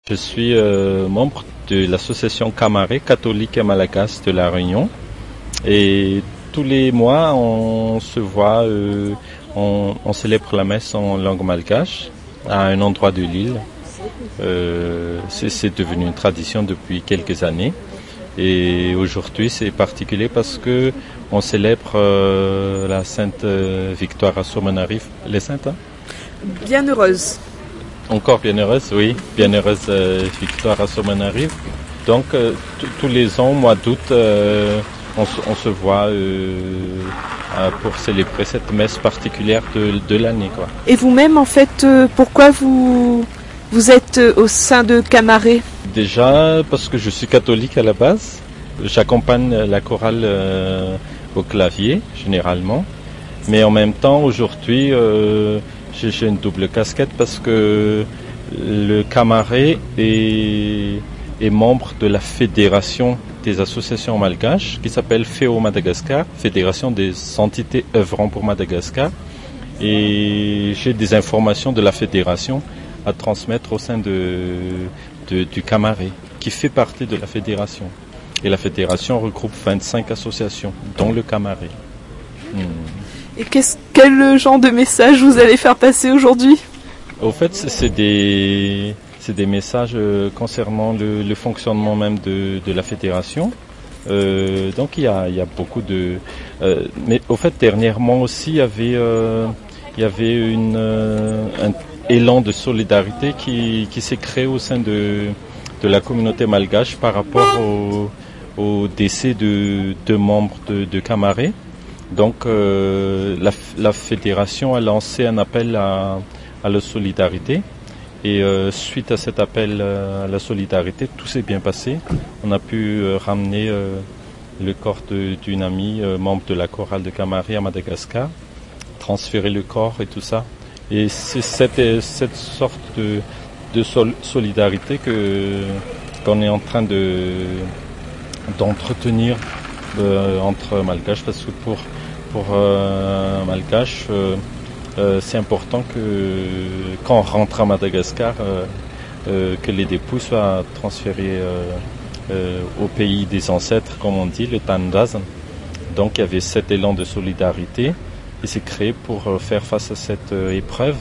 Je suis membre de l'association Camaré catholique et malagasy de La Réunion. Et tous les mois, on se voit, on célèbre la messe en langue malgache à un endroit de l'île. C'est devenu une tradition depuis quelques années. Et aujourd'hui, c'est particulier parce que on célèbre la Sainte Victoire à Somanarif. Les saintes, hein? Bienheureuse. Encore bienheureuse, oui. Bienheureuse Victoire à Somanarif. Donc, tous les ans, au mois d'août, on se voit pour célébrer cette messe particulière de l'année, quoi. Et vous-même, en fait, pourquoi vous êtes au sein de Camaré? Déjà, parce que je suis catholique à la base. J'accompagne la chorale au clavier, généralement. Mais en même temps, aujourd'hui, j'ai une double casquette parce que le Camaré est membre de la fédération des associations malgaches qui s'appelle FEO Madagascar, Fédération des entités œuvrant pour Madagascar. Et j'ai des informations de la fédération à transmettre au sein du Camaré, qui fait partie de la fédération. Et la fédération regroupe 25 associations, dont le Camaré. Et quel genre de message vous allez faire passer aujourd'hui? Au fait, c'est des messages concernant le fonctionnement même de la fédération. Donc il y a beaucoup de... mais au fait, dernièrement aussi, il y avait un élan de solidarité qui s'est créé au sein de la communauté malgache par rapport au décès de deux membres de Camaré. Donc la fédération a lancé un appel à la solidarité et suite à cet appel à la solidarité, tout s'est bien passé. On a pu ramener le corps d'une amie, membre de la chorale de Camaré à Madagascar, transférer le corps et tout ça. Et c'est cette sorte de solidarité qu'on est en train d'entretenir entre malgaches, parce que pour malgache, c'est important que quand on rentre à Madagascar, que les dépouilles soient transférés au pays des ancêtres, comme on dit, le Tandazan. Donc il y avait cet élan de solidarité qui s'est créé pour faire face à cette épreuve.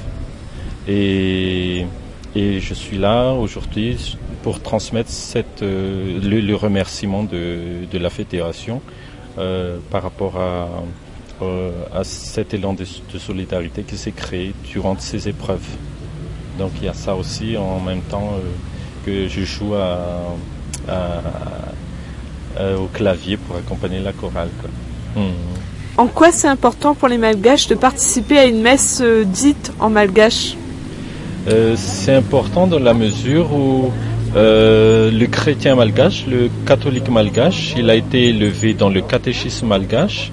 Et je suis là aujourd'hui pour transmettre le remerciement de la fédération par rapport à cet élan de solidarité qui s'est créé durant ces épreuves. Donc il y a ça aussi en même temps que je joue au clavier pour accompagner la chorale, quoi. En quoi c'est important pour les malgaches de participer à une messe dite en malgache? C'est important dans la mesure où le chrétien malgache, le catholique malgache, il a été élevé dans le catéchisme malgache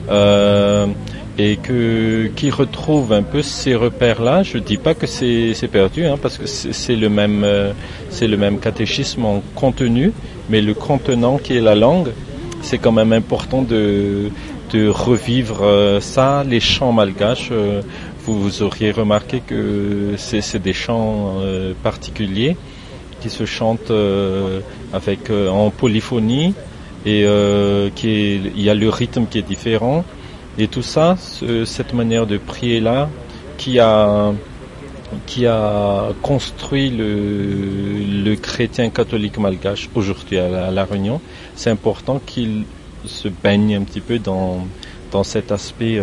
et qui retrouve un peu ces repères-là. Je dis pas que c'est perdu, hein, parce que c'est le même catéchisme en contenu, mais le contenant qui est la langue, c'est quand même important de revivre ça. Les chants malgaches, vous auriez remarqué que c'est des chants particuliers qui se chantent en polyphonie et il y a le rythme qui est différent et tout ça, cette manière de prier là qui a construit le chrétien catholique malgache aujourd'hui à La Réunion. C'est important qu'il se baigne un petit peu dans cet aspect,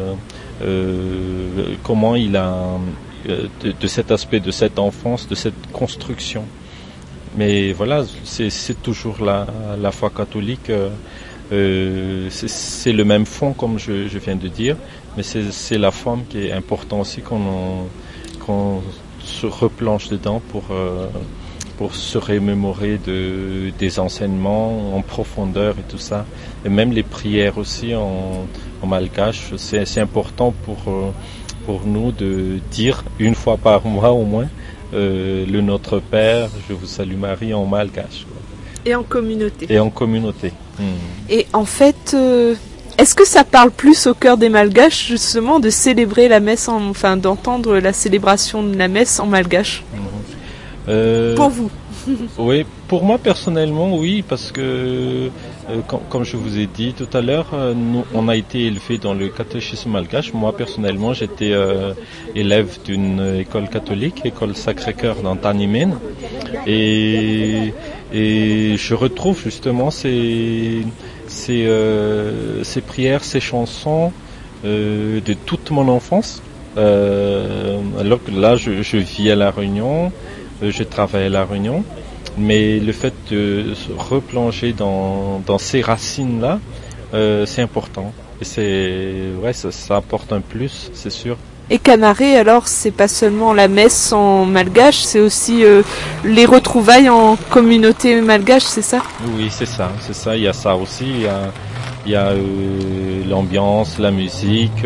comment il a de cet aspect de cette enfance, de cette construction. Mais voilà, c'est toujours la foi catholique, c'est le même fond comme je viens de dire, mais c'est la forme qui est importante aussi qu'on se replonge dedans pour se remémorer des enseignements en profondeur et tout ça. Et même les prières aussi en malgache, c'est important pour nous de dire une fois par mois au moins le Notre Père, je vous salue Marie en malgache. Et en communauté. Et en communauté. Et en fait, est-ce que ça parle plus au cœur des malgaches justement de célébrer la messe, d'entendre la célébration de la messe en malgache? Pour vous? Oui, pour moi personnellement, oui, parce que comme je vous ai dit tout à l'heure, nous, on a été élevés dans le catéchisme malgache. Moi personnellement, j'étais élève d'une école catholique, école Sacré-Cœur dans Tanimène, et je retrouve justement ces prières, ces chansons de toute mon enfance. Alors que là, je vis à La Réunion. Je travaille à La Réunion, mais le fait de se replonger dans ces racines-là, c'est important. Et ça apporte un plus, c'est sûr. Et Kamaré, alors, c'est pas seulement la messe en malgache, c'est aussi les retrouvailles en communauté malgache, c'est ça? Oui, c'est ça. Il y a ça aussi. Il y a l'ambiance, la musique.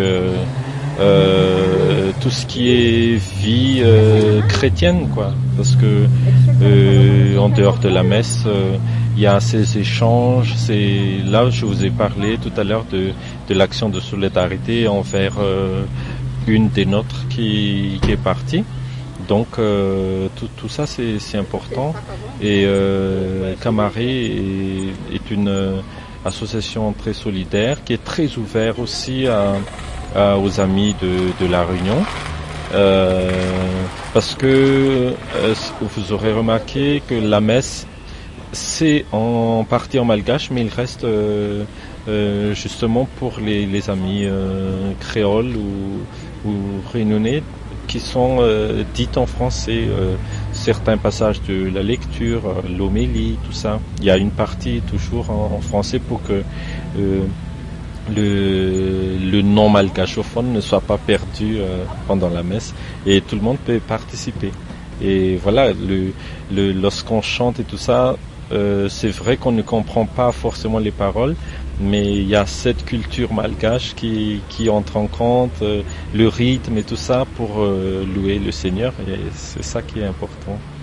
Tout ce qui est vie chrétienne, quoi, parce que en dehors de la messe, il y a ces échanges. Là, je vous ai parlé tout à l'heure de l'action de solidarité envers une des nôtres qui est partie. Donc tout ça c'est important. Et Kamaré est une association très solidaire qui est très ouverte aussi aux amis de La Réunion, parce que vous aurez remarqué que la messe c'est en partie en malgache, mais il reste justement pour les amis créoles ou réunionnais qui sont dites en français, certains passages de la lecture, l'homélie, tout ça. Il y a une partie toujours en français pour que le non malgachophone ne soit pas perdu pendant la messe, et tout le monde peut participer. Et voilà, lorsqu'on chante et tout ça, c'est vrai qu'on ne comprend pas forcément les paroles, mais il y a cette culture malgache qui entre en compte, le rythme et tout ça pour louer le Seigneur, et c'est ça qui est important.